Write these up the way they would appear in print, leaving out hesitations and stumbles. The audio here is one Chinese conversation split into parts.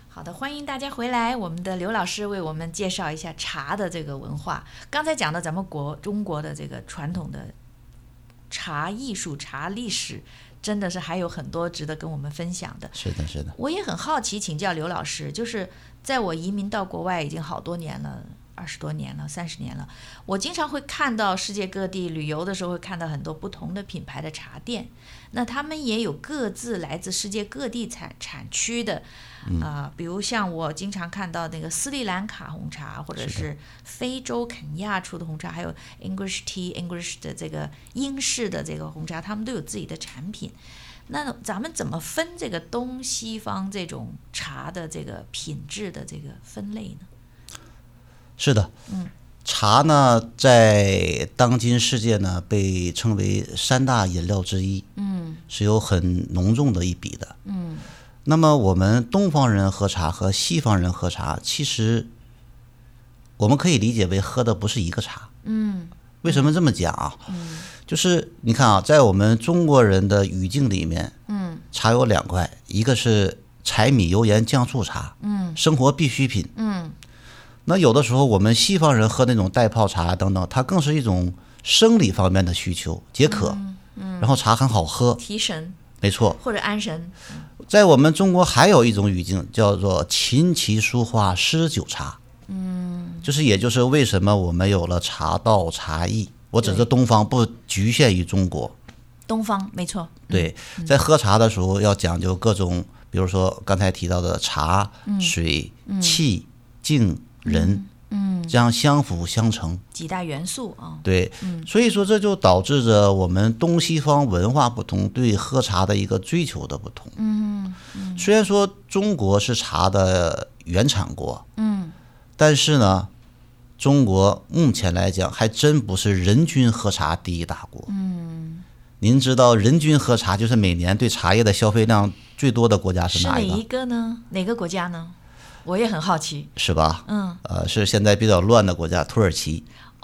好的，欢迎大家回来。我们的刘老师为我们介绍一下茶的这个文化。刚才讲到咱们中国的这个传统的茶艺术、茶历史，真的是还有很多值得跟我们分享的。 是的，是的。 我也很好奇，请教刘老师，就是在我移民到国外已经好多年了。20多年了，30年了，我经常会看到世界各地旅游的时候，会看到很多不同的品牌的茶店，那他们也有各自来自世界各地产区的，比如像我经常看到那个斯里兰卡红茶，或者是非洲肯亚出的红茶，还有 English Tea、English 的这个英式的这个红茶，他们都有自己的产品。那咱们怎么分这个东西方这种茶的这个品质的这个分类呢？ 是的，茶呢，在当今世界呢，被称为3大饮料之一，是有很浓重的一笔的，那么我们东方人喝茶和西方人喝茶，其实我们可以理解为喝的不是一个茶，为什么这么讲啊？就是你看啊，在我们中国人的语境里面，茶有2块，一个是柴米油盐酱醋茶，生活必需品，那有的时候我们西方人喝那种袋泡茶等等，它更是一种生理方面的需求，解渴，然后茶很好喝， 提神， 没错， 或者安神。 在我们中国还有一种语境叫做琴棋书画诗酒茶，也就是为什么我们有了茶道茶艺，我指的东方不局限于中国， 东方没错， 对，在喝茶的时候要讲究各种，比如说刚才提到的茶、水、气、静、人，这样相辅相成， 几大元素啊。 对，所以说这就导致着我们东西方文化不同，对喝茶的一个追求的不同。虽然说中国是茶的原产国，但是呢，中国目前来讲还真不是人均喝茶第一大国。您知道人均喝茶就是每年对茶叶的消费量最多的国家是哪一个？ 是哪一个呢？哪个国家呢？我也很好奇， 是吧？是现在比较乱的国家土耳其。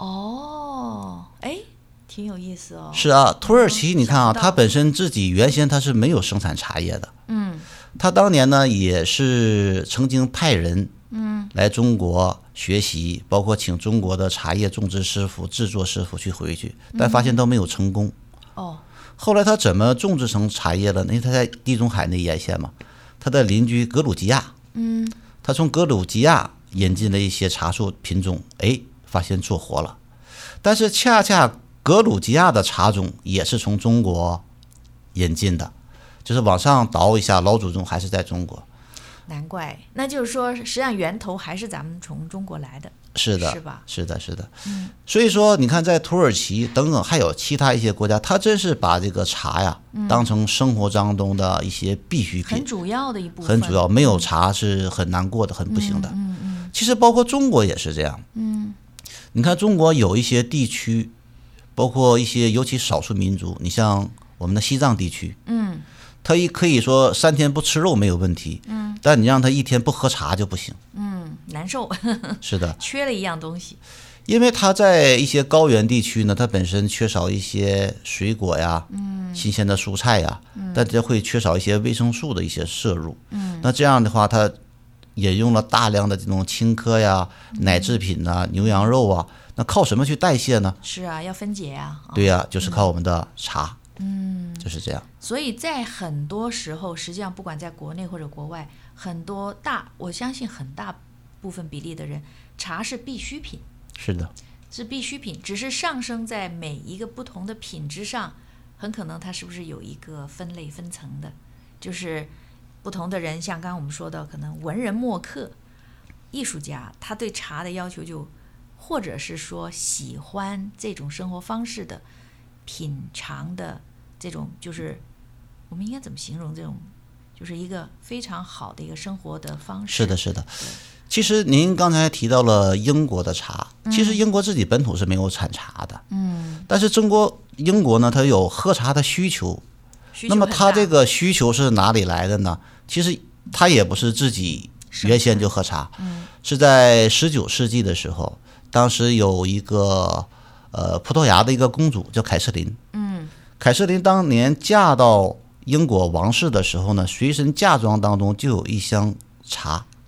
挺有意思哦。 是啊，土耳其你看啊，它本身自己原先它是没有生产茶叶的。它当年呢也是曾经派人来中国学习，包括请中国的茶叶种植师傅、制作师傅去回去，但发现都没有成功。后来他怎么种植成茶叶了呢？因为他在地中海那沿线嘛，他的邻居格鲁吉亚，他从格鲁吉亚引进了一些茶树品种，发现做活了。但是恰恰格鲁吉亚的茶种也是从中国引进的，就是往上倒一下，老祖宗还是在中国。 难怪，那就是说，实际上源头还是咱们从中国来的。 是的， 是吧？ 是的。所以说，你看，在土耳其等等，还有其他一些国家，它真是把这个茶呀当成生活当中的一些必需品， 很主要的一部分。 很主要，没有茶是很难过的，很不行的。其实包括中国也是这样。你看中国有一些地区，包括一些尤其少数民族，你像我们的西藏地区，他可以说3天不吃肉没有问题，但你让他1天不喝茶就不行， 难受。 是的， 缺了一样东西。 因为他在一些高原地区呢，它本身缺少一些水果呀，新鲜的蔬菜呀，但这会缺少一些维生素的一些摄入。那这样的话，它引用了大量的这种青稞呀、奶制品啊、牛羊肉啊，那靠什么去代谢呢？ 是啊，要分解啊。 对呀，就是靠我们的茶。就是这样。 所以在很多时候，实际上不管在国内或者国外，我相信很大部分比例的人，茶是必需品。 是的， 是必需品，只是上升在每一个不同的品质上，很可能它是不是有一个分类分层的，就是不同的人，像刚刚我们说的，可能文人墨客、艺术家，他对茶的要求就，或者是说喜欢这种生活方式的品尝的这种，就是我们应该怎么形容这种，就是一个非常好的一个生活的方式。 是的。其实您刚才提到了英国的茶，其实英国自己本土是没有产茶的，但是英国呢，它有喝茶的需求，那么它这个需求是哪里来的呢？其实它也不是自己原先就喝茶，是在19世纪的时候，当时有一个葡萄牙的一个公主叫凯瑟琳，凯瑟琳当年嫁到英国王室的时候呢，随身嫁妆当中就有一箱茶，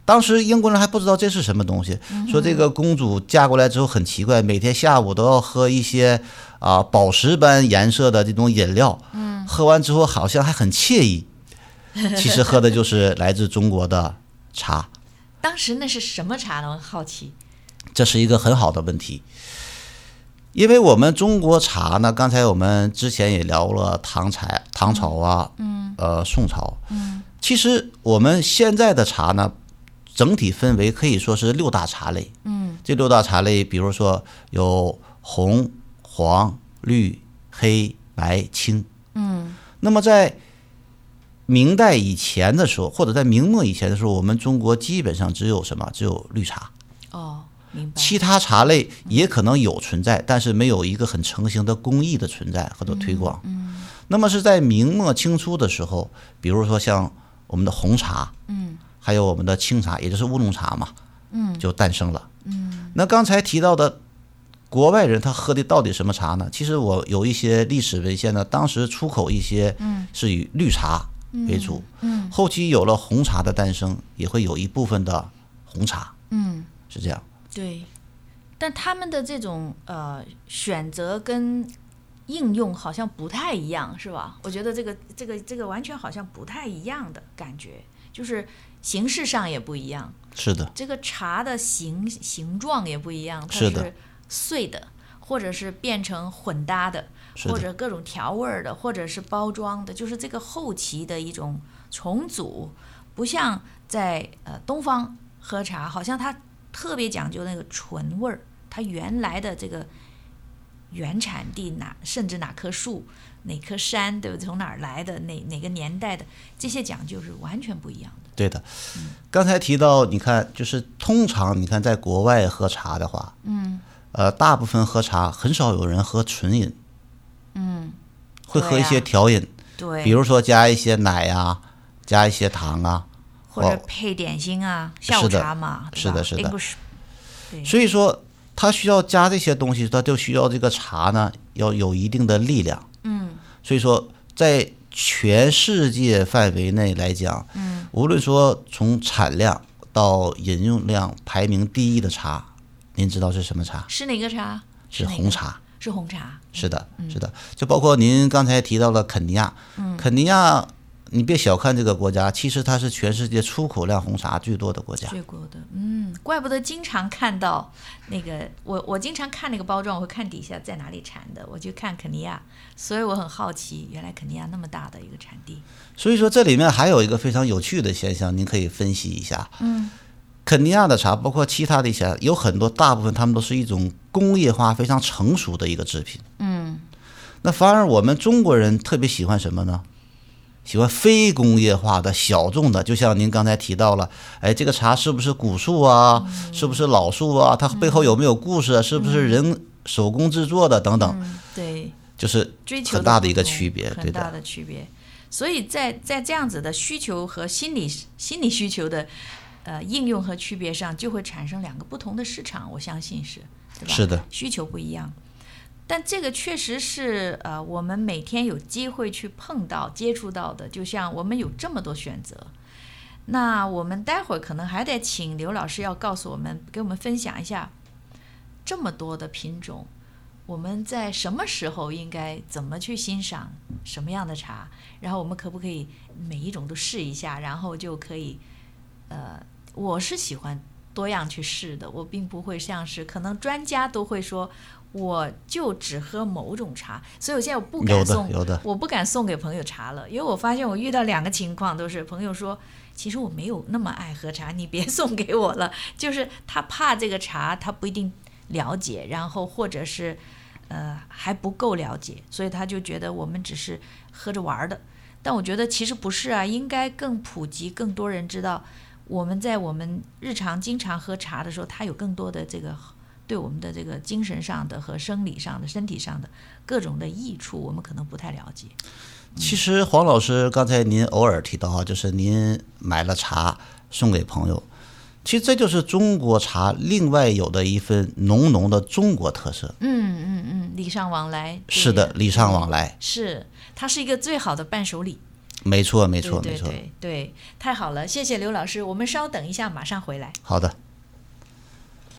当时英国人还不知道这是什么东西，说这个公主嫁过来之后很奇怪，每天下午都要喝一些宝石般颜色的这种饮料，喝完之后好像还很惬意，其实喝的就是来自中国的茶。 当时那是什么茶呢？我好奇。 这是一个很好的问题，因为我们中国茶呢，刚才我们之前也聊了唐朝啊，宋朝，其实我们现在的茶呢，整体分为可以说是6大茶类，这6大茶类，比如说有红、黄、绿、黑、白、青，那么在明代以前的时候，或者在明末以前的时候，我们中国基本上只有什么？只有绿茶。 明白。 其他茶类也可能有存在，但是没有一个很成型的工艺的存在或者推广。那么是在明末清初的时候，比如说像我们的红茶，还有我们的青茶，也就是乌龙茶嘛，就诞生了。那刚才提到的国外人他喝的到底什么茶呢？其实我有一些历史文献呢，当时出口一些是以绿茶为主，后期有了红茶的诞生，也会有一部分的红茶，是这样。 对，但他们的这种选择跟应用好像不太一样，是吧？我觉得这个完全好像不太一样的感觉，就是形式上也不一样。 是的， 这个茶的形状也不一样，它是碎的，或者是变成混搭的，或者各种调味的，或者是包装的，就是这个后期的一种重组，不像在东方喝茶，好像它特别讲究那个纯味儿，它原来的这个原产地甚至哪棵树、哪棵山，对不对？从哪儿来的，哪个年代的，这些讲究是完全不一样的。 对的，刚才提到，你看，就是通常你看在国外喝茶的话，大部分喝茶很少有人喝纯饮，会喝一些调饮， 对， 比如说加一些奶啊，加一些糖啊， 或者配点心啊，下午茶嘛， 是的，是的。 对， 所以说，它需要加这些东西，它就需要这个茶呢要有一定的力量。所以说，在全世界范围内来讲，无论说从产量到饮用量排名第一的茶，您知道是什么茶？ 是哪个茶？ 是红茶。 是红茶。 是的，是的。就包括您刚才提到了肯尼亚，肯尼亚，你别小看这个国家，其实它是全世界出口量红茶最多的国家。 最多的，怪不得经常看到那个，我经常看那个包装，我会看底下在哪里产的，我就看肯尼亚，所以我很好奇，原来肯尼亚那么大的一个产地。 所以说这里面还有一个非常有趣的现象，您可以分析一下。肯尼亚的茶，包括其他的一些，有很多大部分他们都是一种工业化非常成熟的一个制品。那反而我们中国人特别喜欢什么呢？喜欢非工业化的小众的，就像您刚才提到了，这个茶是不是古树啊？是不是老树啊？它背后有没有故事啊？是不是人手工制作的等等？ 对， 就是很大的一个区别， 很大的区别。所以在这样子的需求和心理需求的应用和区别上，就会产生2个不同的市场，我相信是，对吧？ 是的， 需求不一样。但这个确实是我们每天有机会去碰到、接触到的，就像我们有这么多选择。那我们待会儿可能还得请刘老师要告诉我们，给我们分享一下这么多的品种，我们在什么时候应该怎么去欣赏什么样的茶，然后我们可不可以每一种都试一下，然后就可以我是喜欢多样去试的，我并不会像是可能专家都会说我就只喝某种茶，所以我现在我不敢送给朋友茶了，因为我发现我遇到2个情况，都是朋友说其实我没有那么爱喝茶，你别送给我了，就是他怕这个茶他不一定了解，然后或者是还不够了解，所以他就觉得我们只是喝着玩的。但我觉得其实不是啊，应该更普及，更多人知道我们在我们日常经常喝茶的时候，它有更多的这个对我们的这个精神上的和生理上的身体上的各种的益处，我们可能不太了解。 其实黄老师刚才您偶尔提到，就是您买了茶送给朋友，其实这就是中国茶另外有的一份浓浓的中国特色。 礼尚往来。 是的，礼尚往来， 是它是一个最好的伴手礼。 没错，没对错，没错。 对，太好了，谢谢刘老师，我们稍等一下，马上回来。 好的。